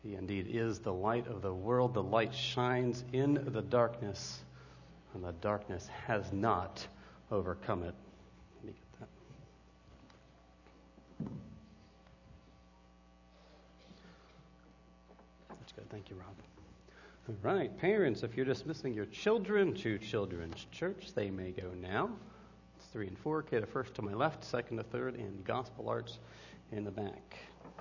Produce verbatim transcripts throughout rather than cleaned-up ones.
He indeed is the light of the world. The light shines in the darkness, and the darkness has not overcome it. Let me get that. That's good. Thank you, Rob. All right, parents, if you're dismissing your children to Children's Church, they may go now. It's three and four, K to first to my left, second to third, and Gospel Arts in the back.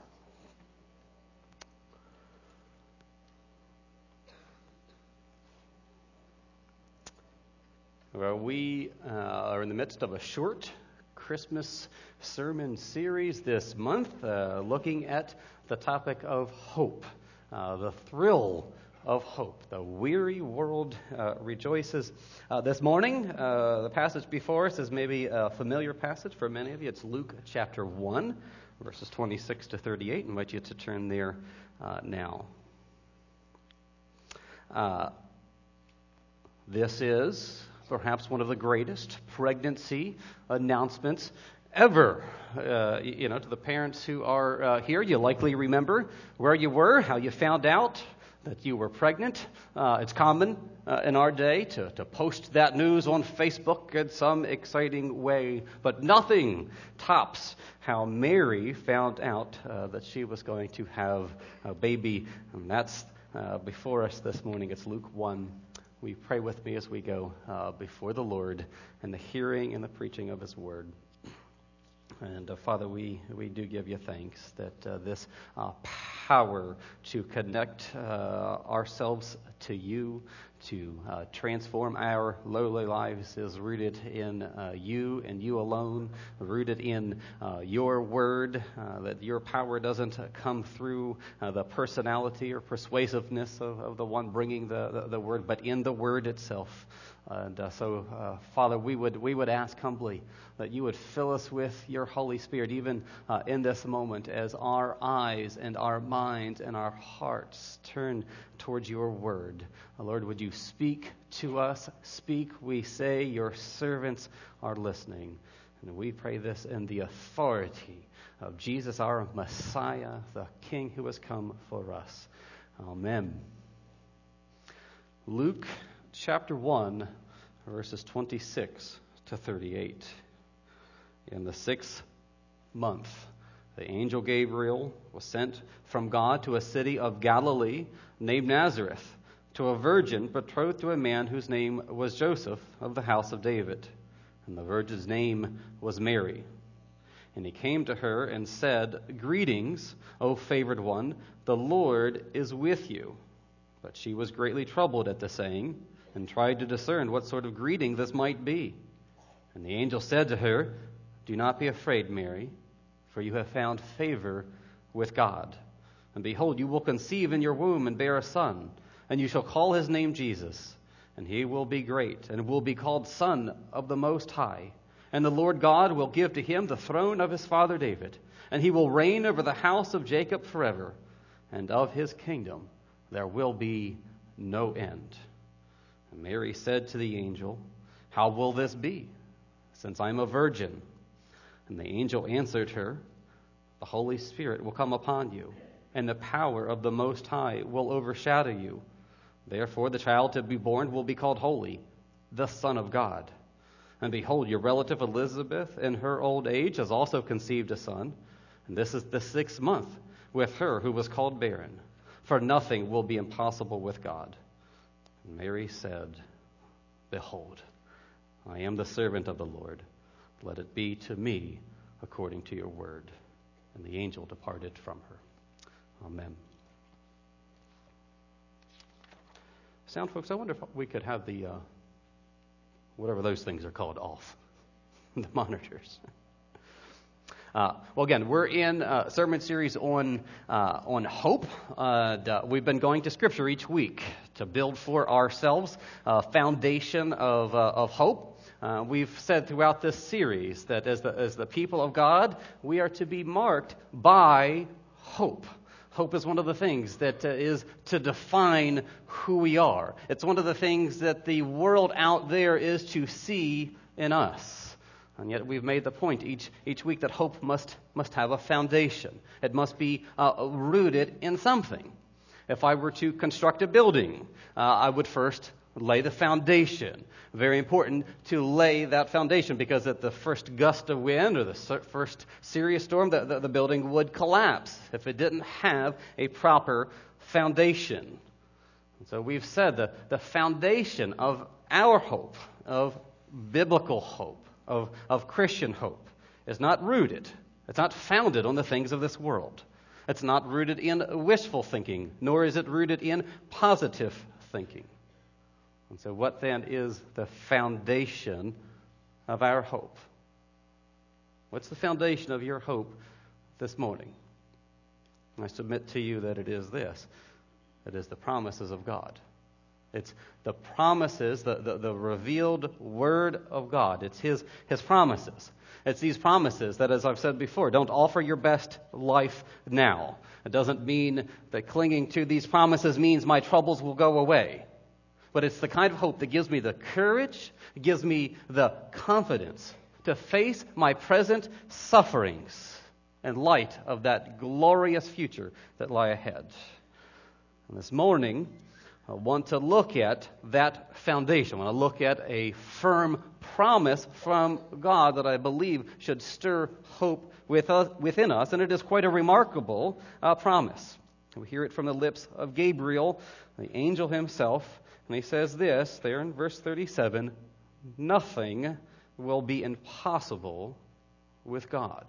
Well, we uh, are in the midst of a short Christmas sermon series this month, uh, looking at the topic of hope, uh, the thrill of hope. The weary world uh, rejoices. Uh, this morning, uh, the passage before us is maybe a familiar passage for many of you. It's Luke chapter one, verses twenty-six to thirty-eight. I invite you to turn there uh, now. Uh, this is perhaps one of the greatest pregnancy announcements ever. Uh, you know, to the parents who are uh, here, you likely remember where you were, how you found out that you were pregnant. Uh, it's common uh, in our day to, to post that news on Facebook in some exciting way, but nothing tops how Mary found out uh, that she was going to have a baby. And that's uh, before us this morning. It's Luke one. We pray with me as we go uh, before the Lord and the hearing and the preaching of His Word. And uh, Father, we, we do give you thanks that uh, this uh, power to connect uh, ourselves to you, to uh, transform our lowly lives is rooted in uh, you and you alone, rooted in uh, your word, uh, that your power doesn't come through uh, the personality or persuasiveness of, of the one bringing the, the, the word, but in the word itself. And uh, so, uh, Father, we would we would ask humbly that you would fill us with your Holy Spirit, even uh, in this moment, as our eyes and our minds and our hearts turn towards your word. Uh, Lord, would you speak to us? Speak, we say, your servants are listening. And we pray this in the authority of Jesus, our Messiah, the King who has come for us. Amen. Luke chapter one, verses twenty-six to thirty-eight. In the sixth month, the angel Gabriel was sent from God to a city of Galilee named Nazareth, to a virgin betrothed to a man whose name was Joseph of the house of David. And the virgin's name was Mary. And he came to her and said, "Greetings, O favored one, the Lord is with you." But she was greatly troubled at the saying, and tried to discern what sort of greeting this might be. And the angel said to her, "Do not be afraid, Mary, for you have found favor with God. And behold, you will conceive in your womb and bear a son, and you shall call his name Jesus. And he will be great, and will be called Son of the Most High. And the Lord God will give to him the throne of his father David, and he will reign over the house of Jacob forever, and of his kingdom there will be no end." And Mary said to the angel, "How will this be, since I am a virgin?" And the angel answered her, "The Holy Spirit will come upon you, and the power of the Most High will overshadow you. Therefore the child to be born will be called Holy, the Son of God. And behold, your relative Elizabeth in her old age has also conceived a son, and this is the sixth month with her who was called barren. For nothing will be impossible with God." And Mary said, "Behold, I am the servant of the Lord. Let it be to me according to your word." And the angel departed from her. Amen. Sound folks, I wonder if we could have the, uh, whatever those things are called, off. The monitors. Uh, well, again, we're in a sermon series on uh, on hope. Uh, the, we've been going to Scripture each week to build for ourselves a foundation of uh, of hope. Uh, we've said throughout this series that as the as the people of God, we are to be marked by hope. Hope is one of the things that uh, is to define who we are. It's one of the things that the world out there is to see in us. And yet we've made the point each each week that hope must must have a foundation. It must be uh, rooted in something. If I were to construct a building, uh, I would first lay the foundation. Very important to lay that foundation, because at the first gust of wind or the first serious storm, the, the, the building would collapse if it didn't have a proper foundation. And so we've said the, the foundation of our hope, of biblical hope, of, of Christian hope, is not rooted. It's not founded on the things of this world. It's not rooted in wishful thinking, nor is it rooted in positive thinking. And so what then is the foundation of our hope? What's the foundation of your hope this morning? I submit to you that it is this. It is the promises of God. It's the promises, the, the, the revealed Word of God. It's His, His promises. It's these promises that, as I've said before, don't offer your best life now. It doesn't mean that clinging to these promises means my troubles will go away. But it's the kind of hope that gives me the courage, gives me the confidence to face my present sufferings in light of that glorious future that lie ahead. And this morning, I want to look at that foundation. I want to look at a firm promise from God that I believe should stir hope with us, within us, and it is quite a remarkable uh, promise. We hear it from the lips of Gabriel, the angel himself, and he says this there in verse thirty-seven, nothing will be impossible with God.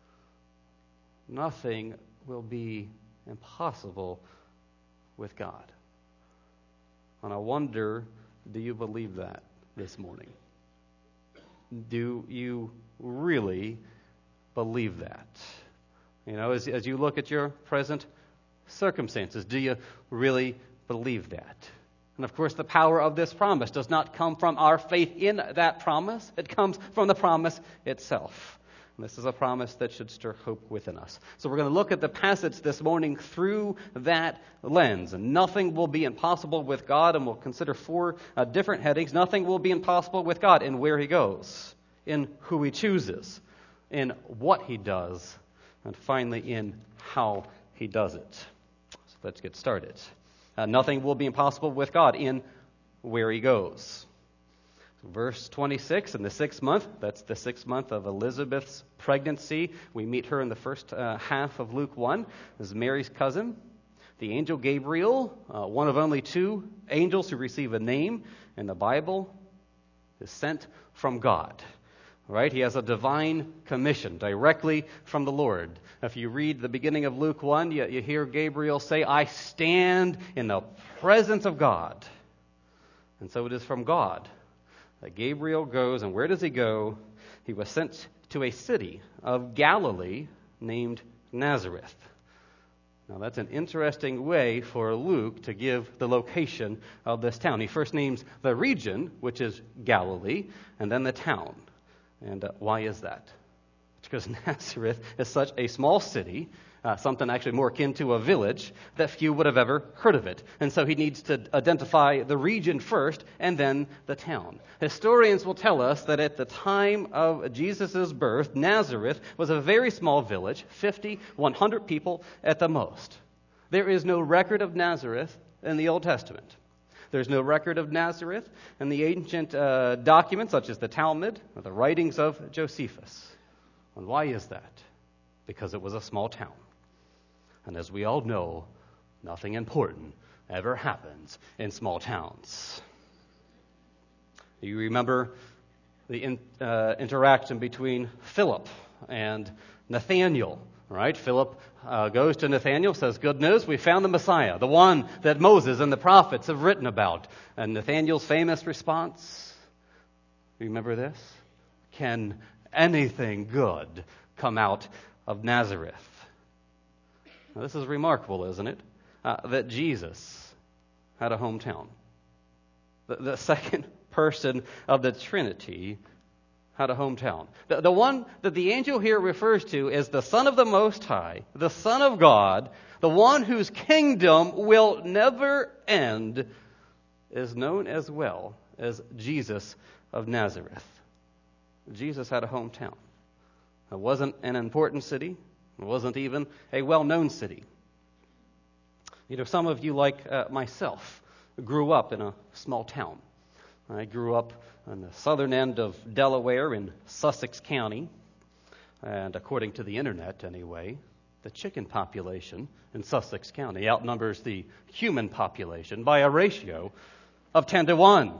Nothing will be impossible with God. And I wonder, do you believe that this morning? Do you really believe that? You know, as, as you look at your present circumstances, do you really believe that? And of course, the power of this promise does not come from our faith in that promise. It comes from the promise itself. And this is a promise that should stir hope within us. So we're going to look at the passage this morning through that lens. And nothing will be impossible with God, and we'll consider four uh, different headings. Nothing will be impossible with God in where He goes, in who He chooses, in what He does, and finally in how He does it. So let's get started. Uh, nothing will be impossible with God in where He goes. Verse twenty-six, in the sixth month, that's the sixth month of Elizabeth's pregnancy. We meet her in the first uh, half of Luke one. This is Mary's cousin. The angel Gabriel, uh, one of only two angels who receive a name in the Bible, is sent from God. Right? He has a divine commission directly from the Lord. If you read the beginning of Luke one, you, you hear Gabriel say, I stand in the presence of God. And so it is from God that Gabriel goes, and where does he go? He was sent to a city of Galilee named Nazareth. Now that's an interesting way for Luke to give the location of this town. He first names the region, which is Galilee, and then the town. And uh, why is that? It's because Nazareth is such a small city, uh, something actually more akin to a village, that few would have ever heard of it. And so he needs to identify the region first and then the town. Historians will tell us that at the time of Jesus' birth, Nazareth was a very small village, fifty, one hundred people at the most. There is no record of Nazareth in the Old Testament. There's no record of Nazareth in the ancient uh, documents, such as the Talmud or the writings of Josephus. And why is that? Because it was a small town. And as we all know, nothing important ever happens in small towns. You remember the in, uh, interaction between Philip and Nathanael, right? Philip uh, goes to Nathanael, says, good news, we found the Messiah, the one that Moses and the prophets have written about. And Nathanael's famous response, remember this? Can anything good come out of Nazareth? Now, this is remarkable, isn't it? Uh, that Jesus had a hometown. The, the second person of the Trinity had a hometown. The, the one that the angel here refers to is the Son of the Most High, the Son of God, the one whose kingdom will never end, is known as well as Jesus of Nazareth. Jesus had a hometown. It wasn't an important city. It wasn't even a well-known city. You know, some of you, like uh, myself, grew up in a small town. I grew up on the southern end of Delaware in Sussex County. And according to the internet, anyway, the chicken population in Sussex County outnumbers the human population by a ratio of ten to one.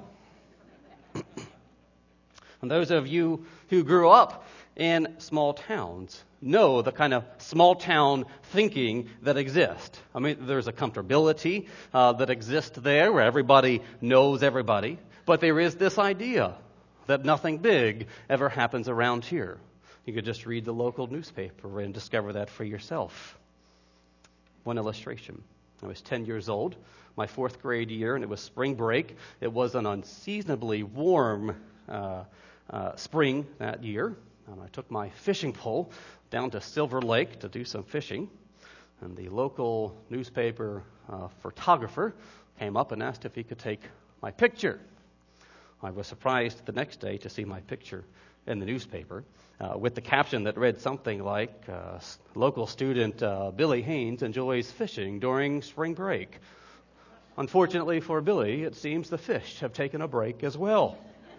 And those of you who grew up in small towns know the kind of small town thinking that exists. I mean, there's a comfortability uh, that exists there where everybody knows everybody, but there is this idea that nothing big ever happens around here. You could just read the local newspaper and discover that for yourself. One illustration. I was ten years old, my fourth grade year, and it was spring break. It was an unseasonably warm uh, uh, spring that year. And I took my fishing pole down to Silver Lake to do some fishing. And the local newspaper uh, photographer came up and asked if he could take my picture. I was surprised the next day to see my picture in the newspaper uh, with the caption that read something like, uh, local student uh, Billy Haynes enjoys fishing during spring break. Unfortunately for Billy, it seems the fish have taken a break as well.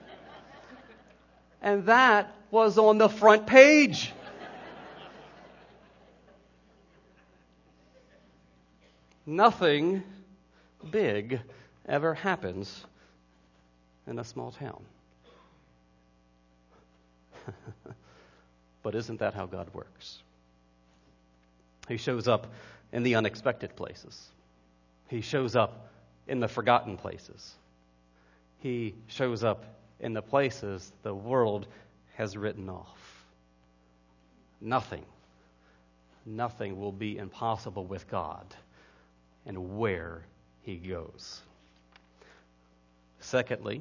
And that was on the front page. Nothing big ever happens in a small town. But isn't that how God works? He shows up in the unexpected places. He shows up in the forgotten places. He shows up in the places the world has written off. Nothing, nothing will be impossible with God and where He goes. Secondly,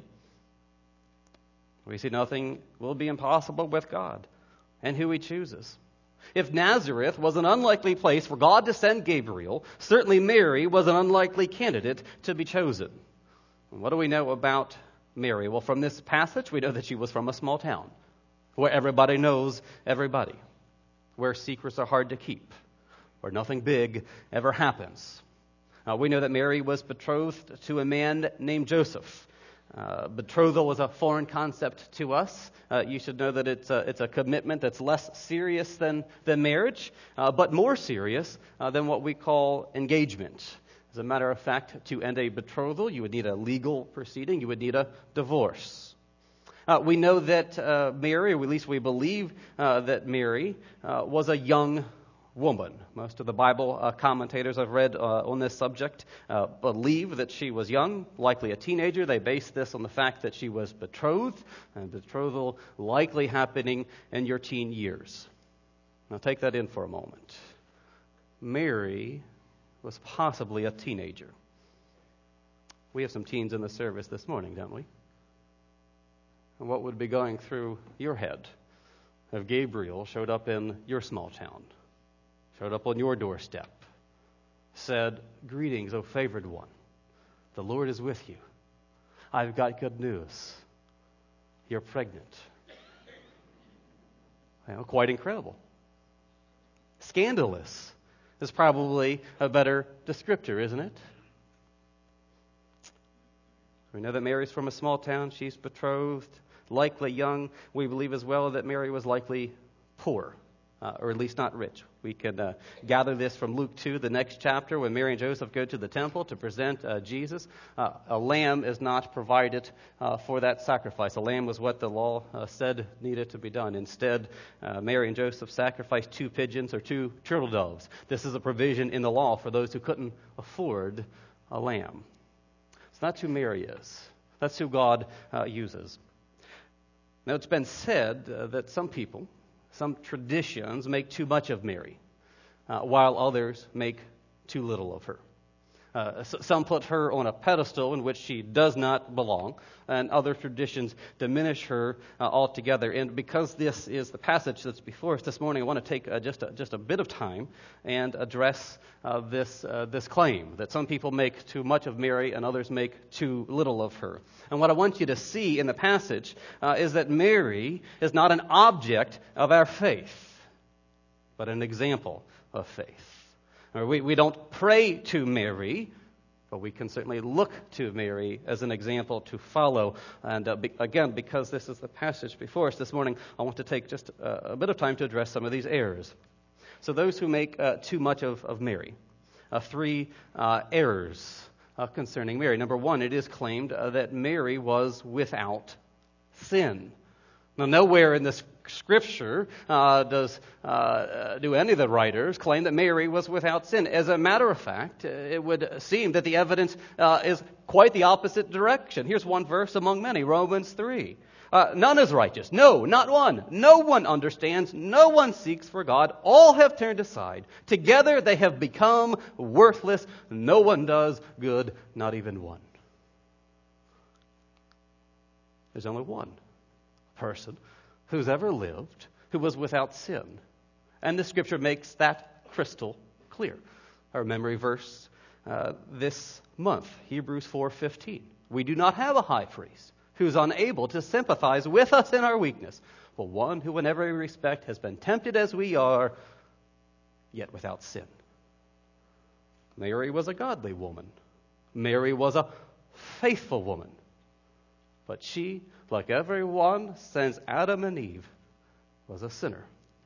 we see nothing will be impossible with God and who He chooses. If Nazareth was an unlikely place for God to send Gabriel, certainly Mary was an unlikely candidate to be chosen. And what do we know about Mary? Well, from this passage, we know that she was from a small town where everybody knows everybody, where secrets are hard to keep, where nothing big ever happens. Uh, we know that Mary was betrothed to a man named Joseph. Uh, betrothal was a foreign concept to us. Uh, you should know that it's a, it's a commitment that's less serious than, than marriage, uh, but more serious uh, than what we call engagement. As a matter of fact, to end a betrothal, you would need a legal proceeding. You would need a divorce. Uh, we know that uh, Mary, or at least we believe uh, that Mary, uh, was a young woman. Most of the Bible uh, commentators I've read uh, on this subject uh, believe that she was young, likely a teenager. They base this on the fact that she was betrothed, and betrothal likely happening in your teen years. Now take that in for a moment. Mary was possibly a teenager. We have some teens in the service this morning, don't we? And what would be going through your head if Gabriel showed up in your small town, showed up on your doorstep, said, "Greetings, O favored one. The Lord is with you. I've got good news. You're pregnant." Well, quite incredible. Scandalous is probably a better descriptor, isn't it? We know that Mary's from a small town. She's betrothed, likely young. We believe as well that Mary was likely poor, uh, or at least not rich. We can uh, gather this from Luke two, the next chapter, when Mary and Joseph go to the temple to present uh, Jesus. Uh, a lamb is not provided uh, for that sacrifice. A lamb was what the law uh, said needed to be done. Instead, uh, Mary and Joseph sacrificed two pigeons or two turtle doves. This is a provision in the law for those who couldn't afford a lamb. So that's who Mary is. That's who God uh, uses. Now, it's been said uh, that some people, some traditions make too much of Mary, uh, while others make too little of her. Uh, s- some put her on a pedestal in which she does not belong, and other traditions diminish her uh, altogether. And because this is the passage that's before us this morning, I want to take uh, just a, just a bit of time and address uh, this uh, this claim that some people make too much of Mary and others make too little of her. And what I want you to see in the passage uh, is that Mary is not an object of our faith, but an example of faith. Or we, we don't pray to Mary, but we can certainly look to Mary as an example to follow. And uh, be, again, because this is the passage before us this morning, I want to take just a, a bit of time to address some of these errors. So those who make uh, too much of, of Mary, uh, three uh, errors uh, concerning Mary. Number one, it is claimed uh, that Mary was without sin. Now, nowhere in this Scripture uh, does uh, do any of the writers claim that Mary was without sin. As a matter of fact, it would seem that the evidence uh, is quite the opposite direction. Here's one verse among many, Romans three. Uh, none is righteous. No, not one. No one understands. No one seeks for God. All have turned aside. Together they have become worthless. No one does good, not even one. There's only one person who's ever lived who was without sin. And the Scripture makes that crystal clear. Our memory verse uh, this month, Hebrews four fifteen. We do not have a high priest who's unable to sympathize with us in our weakness, but one who in every respect has been tempted as we are, yet without sin. Mary was a godly woman. Mary was a faithful woman. But she, like everyone since Adam and Eve, was a sinner.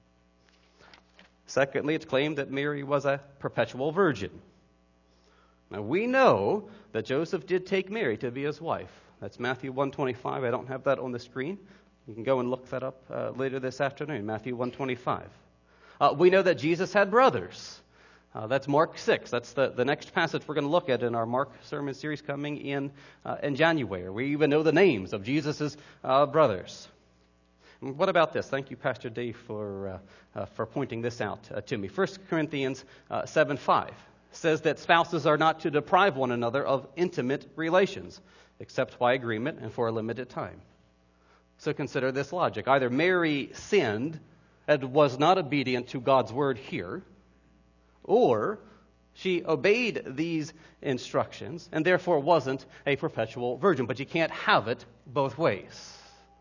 Secondly, it's claimed that Mary was a perpetual virgin. Now, we know that Joseph did take Mary to be his wife. That's Matthew one twenty-five. I don't have that on the screen. You can go and look that up uh, later this afternoon, Matthew one twenty-five. Uh, we know that Jesus had brothers. Uh, that's Mark six. That's the, the next passage we're going to look at in our Mark sermon series coming in uh, in January. We even know the names of Jesus' uh, brothers. And what about this? Thank you, Pastor Dave, for uh, uh, for pointing this out uh, to me. First Corinthians uh, seven five says that spouses are not to deprive one another of intimate relations, except by agreement and for a limited time. So consider this logic. Either Mary sinned and was not obedient to God's word here, or she obeyed these instructions and therefore wasn't a perpetual virgin. But you can't have it both ways.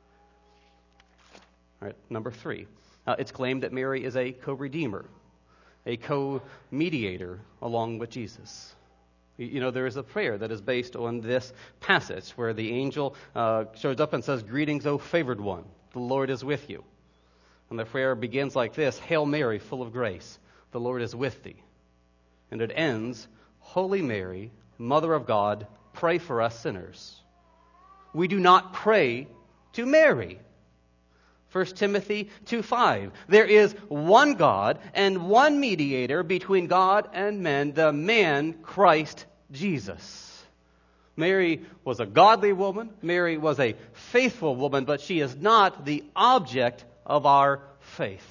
All right, number three. Uh, it's claimed that Mary is a co-redeemer, a co-mediator along with Jesus. You know, there is a prayer that is based on this passage where the angel uh, shows up and says, "Greetings, O favored one, the Lord is with you." And the prayer begins like this: "Hail Mary, full of grace, the Lord is with thee." And it ends, "Holy Mary, Mother of God, pray for us sinners." We do not pray to Mary. First Timothy two five. There is one God and one mediator between God and men, the man Christ Jesus. Mary was a godly woman. Mary was a faithful woman, but she is not the object of our faith.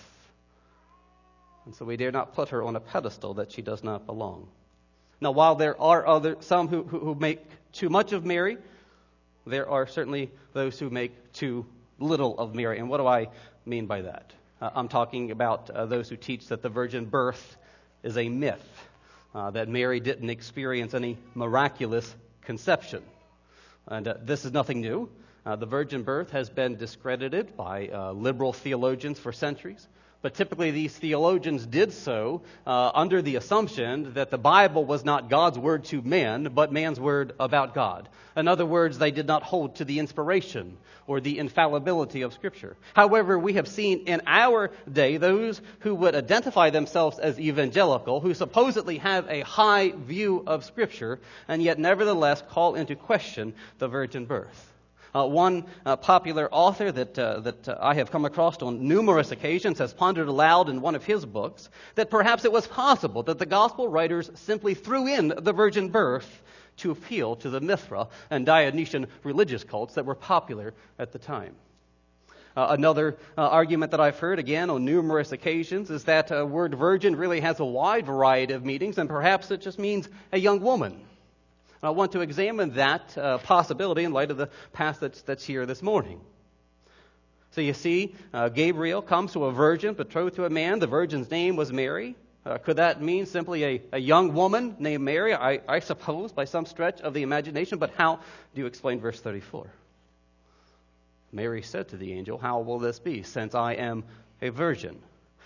And so we dare not put her on a pedestal that she does not belong. Now, while there are other some who, who, who make too much of Mary, there are certainly those who make too little of Mary. And what do I mean by that? Uh, I'm talking about uh, those who teach that the virgin birth is a myth, uh, that Mary didn't experience any miraculous conception. And uh, this is nothing new. Uh, the virgin birth has been discredited by uh, liberal theologians for centuries. But typically these theologians did so uh, under the assumption that the Bible was not God's word to men, but man's word about God. In other words, they did not hold to the inspiration or the infallibility of Scripture. However, we have seen in our day those who would identify themselves as evangelical, who supposedly have a high view of Scripture, and yet nevertheless call into question the virgin birth. Uh, one uh, popular author that uh, that uh, I have come across on numerous occasions has pondered aloud in one of his books that perhaps it was possible that the gospel writers simply threw in the virgin birth to appeal to the Mithra and Dionysian religious cults that were popular at the time. Uh, another uh, argument that I've heard, again, on numerous occasions, is that the uh, word virgin really has a wide variety of meanings, and perhaps it just means a young woman. I want to examine that uh, possibility in light of the passage that's here this morning. So you see, uh, Gabriel comes to a virgin betrothed to a man. The virgin's name was Mary. Uh, could that mean simply a, a young woman named Mary? I, I suppose, by some stretch of the imagination. But how do you explain verse thirty-four? Mary said to the angel, "How will this be, since I am a virgin?"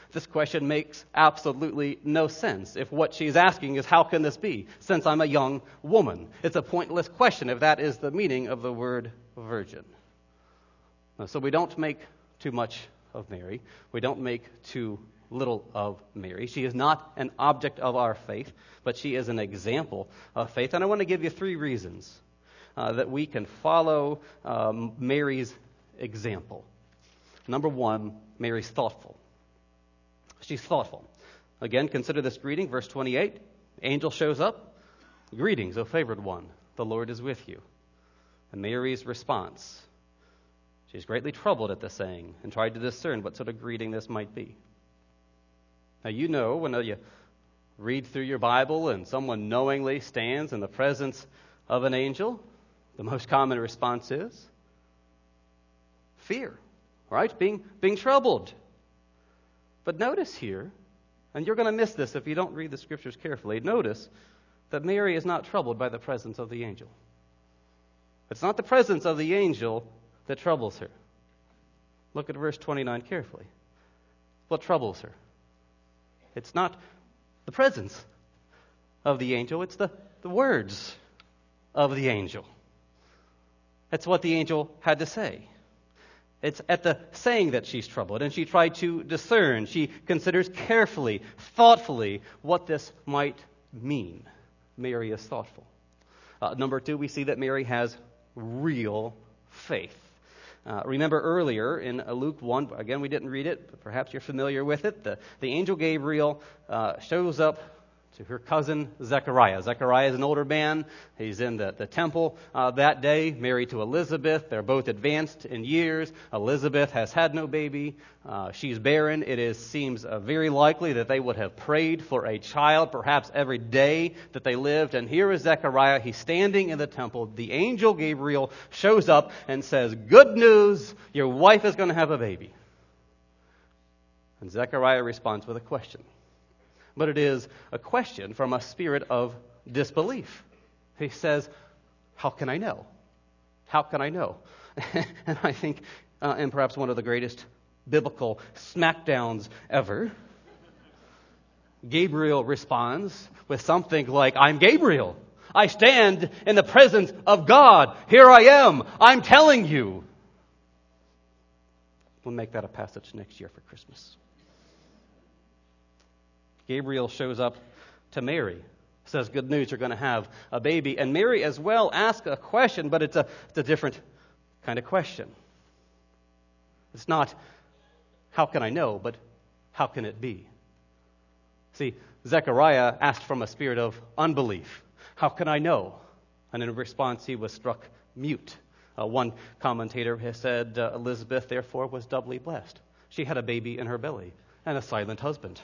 This question makes absolutely no sense if what she's asking is, how can this be, since I'm a young woman? It's a pointless question if that is the meaning of the word virgin. So we don't make too much of Mary. We don't make too little of Mary. She is not an object of our faith, but she is an example of faith. And I want to give you three reasons uh, that we can follow um, Mary's example. Number one, Mary's thoughtful. She's thoughtful. Again, consider this greeting, verse twenty-eight. Angel shows up. Greetings, O favored one. The Lord is with you. And Mary's response. She's greatly troubled at the saying and tried to discern what sort of greeting this might be. Now, you know, when you read through your Bible and someone knowingly stands in the presence of an angel, the most common response is fear, right? Being, being troubled. But notice here, and you're going to miss this if you don't read the Scriptures carefully, notice that Mary is not troubled by the presence of the angel. It's not the presence of the angel that troubles her. Look at verse twenty-nine carefully. What troubles her? It's not the presence of the angel, it's the, the words of the angel. That's what the angel had to say. It's at the saying that she's troubled, and she tried to discern. She considers carefully, thoughtfully, what this might mean. Mary is thoughtful. Uh, number two, we see that Mary has real faith. Uh, remember earlier in Luke one, again, we didn't read it, but perhaps you're familiar with it. The, the angel Gabriel uh, shows up to her cousin Zechariah. Zechariah is an older man. He's in the, the temple uh, that day, married to Elizabeth. They're both advanced in years. Elizabeth has had no baby. Uh, she's barren. It is seems uh, very likely that they would have prayed for a child, perhaps every day that they lived. And here is Zechariah. He's standing in the temple. The angel Gabriel shows up and says, "Good news, your wife is going to have a baby." And Zechariah responds with a question. But it is a question from a spirit of disbelief. He says, how can I know? How can I know? And I think, uh, and perhaps one of the greatest biblical smackdowns ever, Gabriel responds with something like, I'm Gabriel. I stand in the presence of God. Here I am. I'm telling you. We'll make that a passage next year for Christmas. Gabriel shows up to Mary, says, good news, you're going to have a baby. And Mary as well asks a question, but it's a, it's a different kind of question. It's not, how can I know, but how can it be? See, Zechariah asked from a spirit of unbelief. How can I know? And in response, he was struck mute. Uh, one commentator has said, uh, Elizabeth, therefore, was doubly blessed. She had a baby in her belly and a silent husband.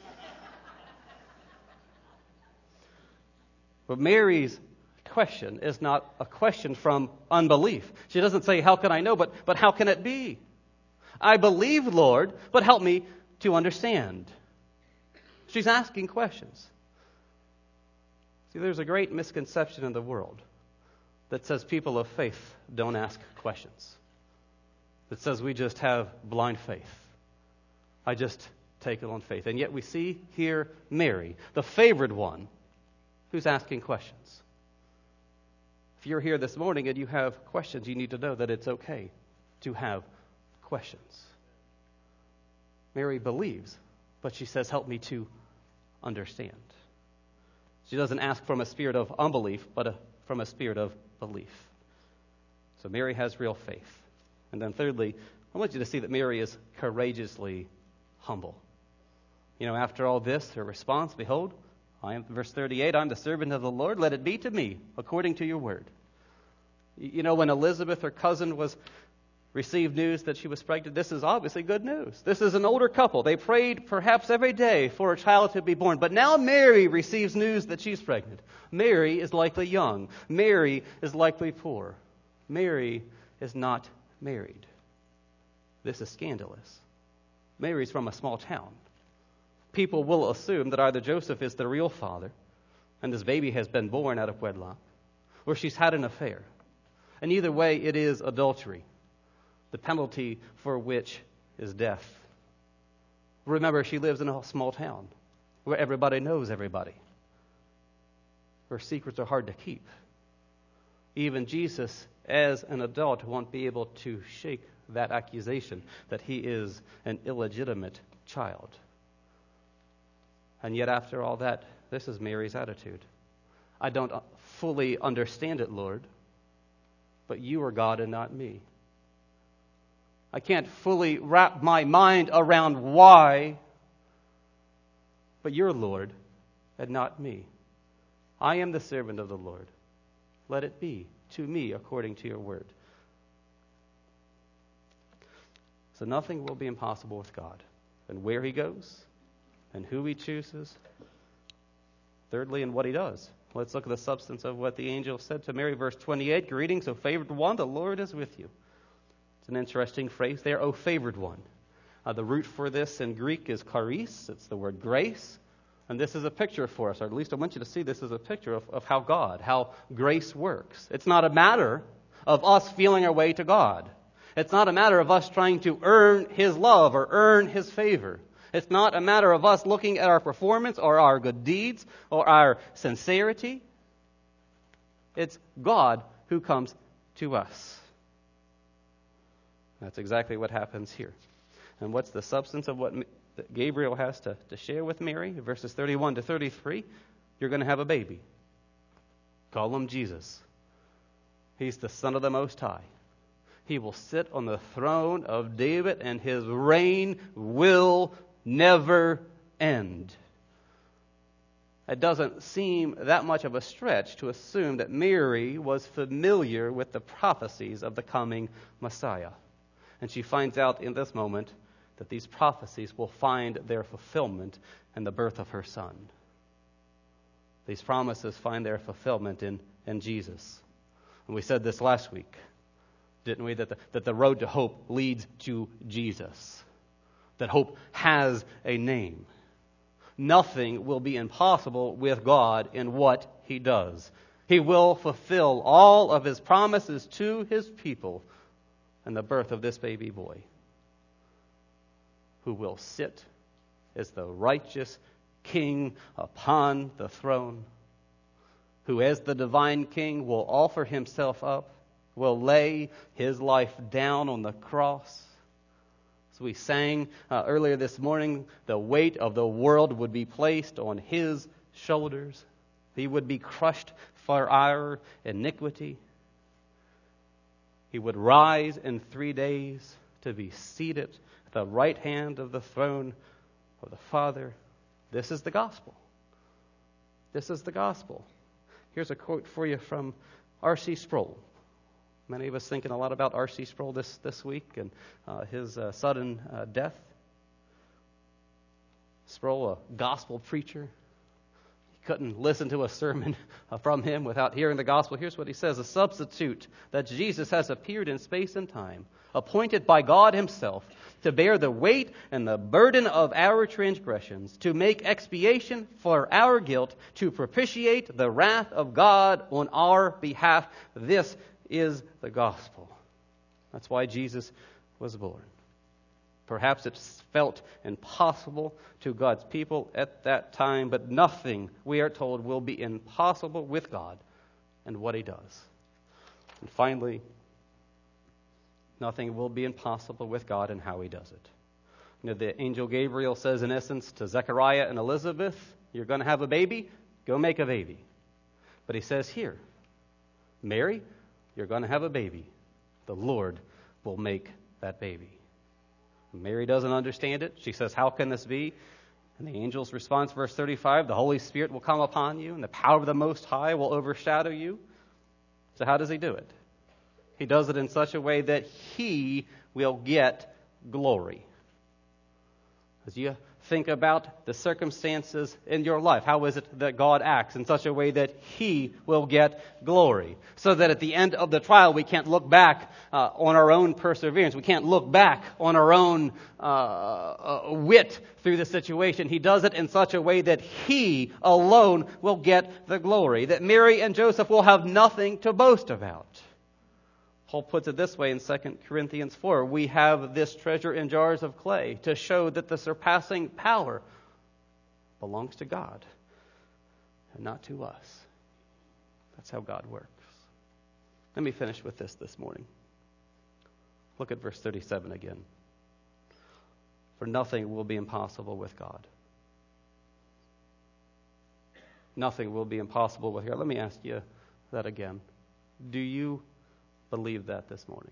But Mary's question is not a question from unbelief. She doesn't say, how can I know, but, but how can it be? I believe, Lord, but help me to understand. She's asking questions. See, there's a great misconception in the world that says people of faith don't ask questions. That says we just have blind faith. I just take it on faith. And yet we see here Mary, the favored one, who's asking questions. If you're here this morning and you have questions, you need to know that it's okay to have questions. Mary believes, but she says, help me to understand. She doesn't ask from a spirit of unbelief, but a, from a spirit of belief. So Mary has real faith. And then thirdly, I want you to see that Mary is courageously humble. You know, after all this, her response, behold, I am, verse thirty-eight, I'm the servant of the Lord. Let it be to me according to your word. You know, when Elizabeth, her cousin, was received news that she was pregnant, this is obviously good news. This is an older couple. They prayed perhaps every day for a child to be born. But now Mary receives news that she's pregnant. Mary is likely young. Mary is likely poor. Mary is not married. This is scandalous. Mary's from a small town. People will assume that either Joseph is the real father and this baby has been born out of wedlock, or she's had an affair. And either way, it is adultery, the penalty for which is death. Remember, she lives in a small town where everybody knows everybody, where secrets are hard to keep. Even Jesus, as an adult, won't be able to shake that accusation that he is an illegitimate child. And yet, after all that, this is Mary's attitude. I don't fully understand it, Lord, but you are God and not me. I can't fully wrap my mind around why, but you're Lord and not me. I am the servant of the Lord. Let it be to me according to your word. So nothing will be impossible with God, and where he goes, and who he chooses. Thirdly, and what he does. Let's look at the substance of what the angel said to Mary. Verse twenty-eight, greetings, O favored one, the Lord is with you. It's an interesting phrase there, O favored one. Uh, the root for this in Greek is charis. It's the word grace. And this is a picture for us, or at least I want you to see this as a picture of, of how God, how grace works. It's not a matter of us feeling our way to God. It's not a matter of us trying to earn his love or earn his favor. It's not a matter of us looking at our performance or our good deeds or our sincerity. It's God who comes to us. That's exactly what happens here. And what's the substance of what Gabriel has to, to share with Mary? Verses thirty-one to thirty-three, you're going to have a baby. Call him Jesus. He's the Son of the Most High. He will sit on the throne of David, and his reign will never end. It doesn't seem that much of a stretch to assume that Mary was familiar with the prophecies of the coming Messiah. And she finds out in this moment that these prophecies will find their fulfillment in the birth of her son. These promises find their fulfillment in, in Jesus. And we said this last week, didn't we? That the, that the road to hope leads to Jesus. That hope has a name. Nothing will be impossible with God in what he does. He will fulfill all of his promises to his people in the birth of this baby boy, who will sit as the righteous king upon the throne, who as the divine king will offer himself up, will lay his life down on the cross. As we sang uh, earlier this morning, the weight of the world would be placed on his shoulders. He would be crushed for our iniquity. He would rise in three days to be seated at the right hand of the throne of the Father. This is the gospel. This is the gospel. Here's a quote for you from R C Sproul. Many of us thinking a lot about R C Sproul this, this week and uh, his uh, sudden uh, death. Sproul, a gospel preacher. You couldn't listen to a sermon from him without hearing the gospel. Here's what he says: a substitute that Jesus has appeared in space and time, appointed by God himself to bear the weight and the burden of our transgressions, to make expiation for our guilt, to propitiate the wrath of God on our behalf. This is the gospel. That's why Jesus was born. Perhaps it felt impossible to God's people at that time, but nothing, we are told, will be impossible with God and what he does. And finally, nothing will be impossible with God and how he does it. You know, the angel Gabriel says, in essence, to Zechariah and Elizabeth, you're going to have a baby, go make a baby. But he says here, Mary, you're going to have a baby. The Lord will make that baby. Mary doesn't understand it. She says, how can this be? And the angel's response, verse thirty-five, the Holy Spirit will come upon you, and the power of the Most High will overshadow you. So how does he do it? He does it in such a way that he will get glory. As you think about the circumstances in your life, how is it that God acts in such a way that he will get glory? So that at the end of the trial, we can't look back uh, on our own perseverance. We can't look back on our own uh, uh, wit through the situation. He does it in such a way that he alone will get the glory. That Mary and Joseph will have nothing to boast about. Paul puts it this way in Second Corinthians four. We have this treasure in jars of clay to show that the surpassing power belongs to God and not to us. That's how God works. Let me finish with this this morning. Look at verse thirty-seven again. For nothing will be impossible with God. Nothing will be impossible with God. Let me ask you that again. Do you believe that this morning?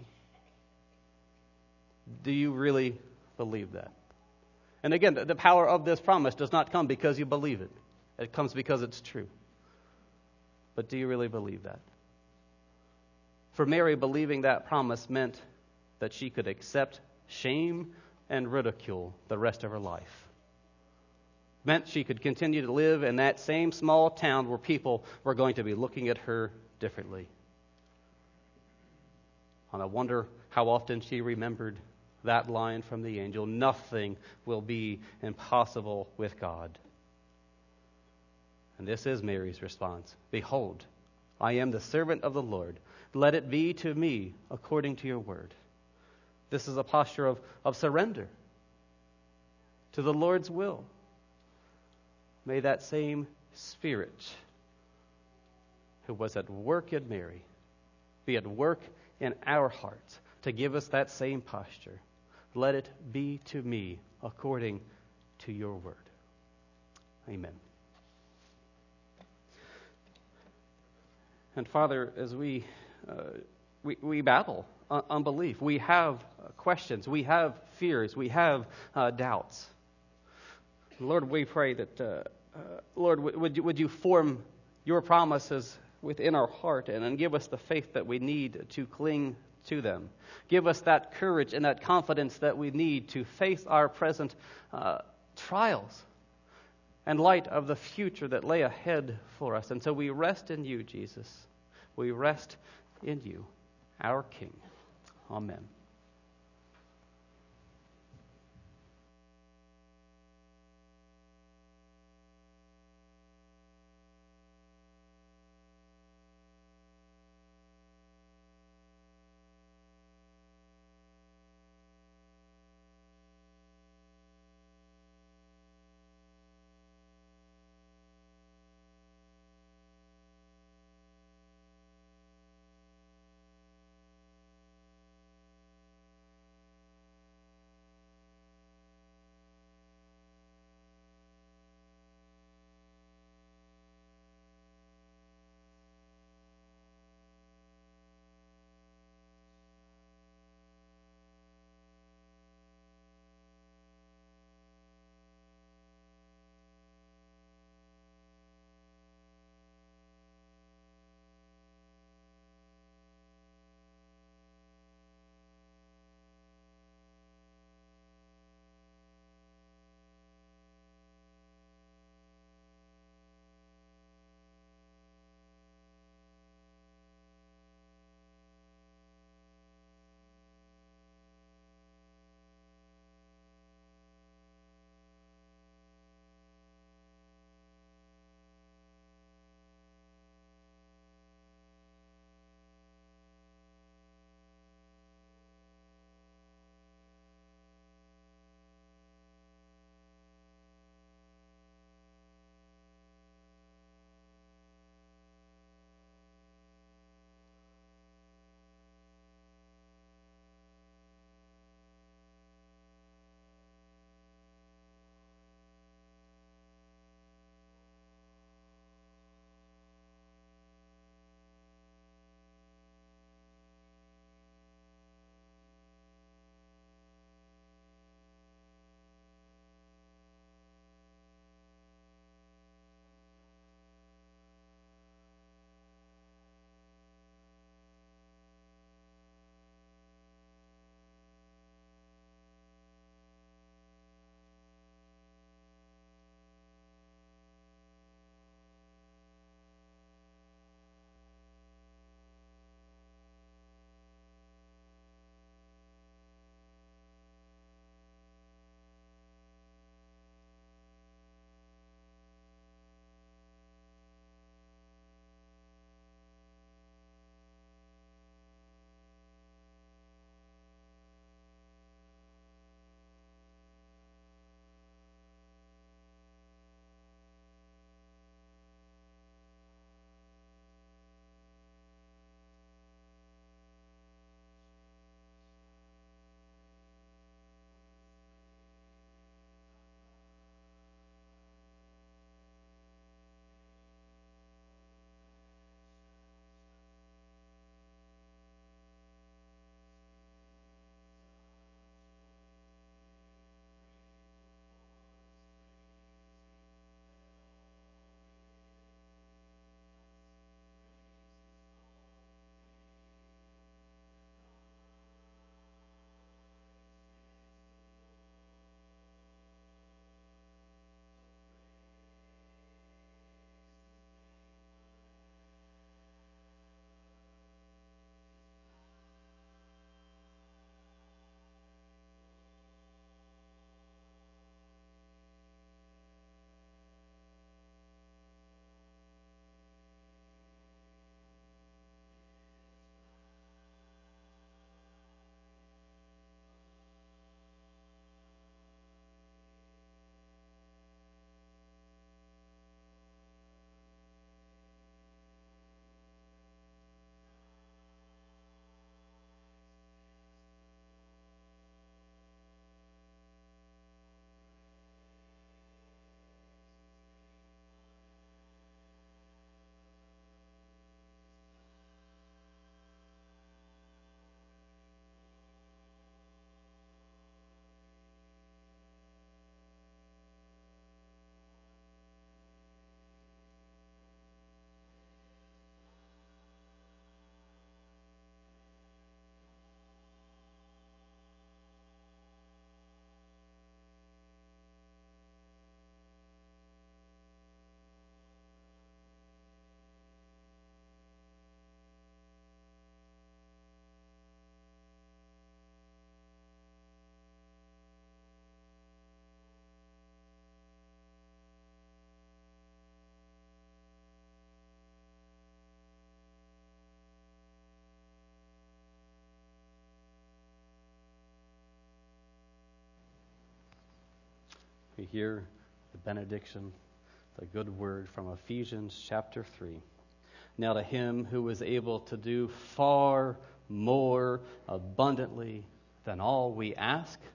Do you really believe that? And again, the power of this promise does not come because you believe it. It comes because it's true. But do you really believe that? For Mary, believing that promise meant that she could accept shame and ridicule the rest of her life. Meant she could continue to live in that same small town where people were going to be looking at her differently. And I wonder how often she remembered that line from the angel, nothing will be impossible with God. And this is Mary's response. Behold, I am the servant of the Lord. Let it be to me according to your word. This is a posture of, of surrender to the Lord's will. May that same Spirit who was at work in Mary be at work in our hearts to give us that same posture. Let it be to me according to your word. Amen. And Father, as we uh, we, we battle uh, unbelief, we have uh, questions, we have fears, we have uh, doubts. Lord, we pray that, uh, uh, Lord, w- would you, would you form your promises within our heart and, and give us the faith that we need to cling to them. Give us that courage and that confidence that we need to face our present uh, trials in light of the future that lay ahead for us. And so we rest in you, Jesus. We rest in you, our King. Amen. we hear the benediction, the good word from Ephesians chapter three. Now to him who is able to do far more abundantly than all we ask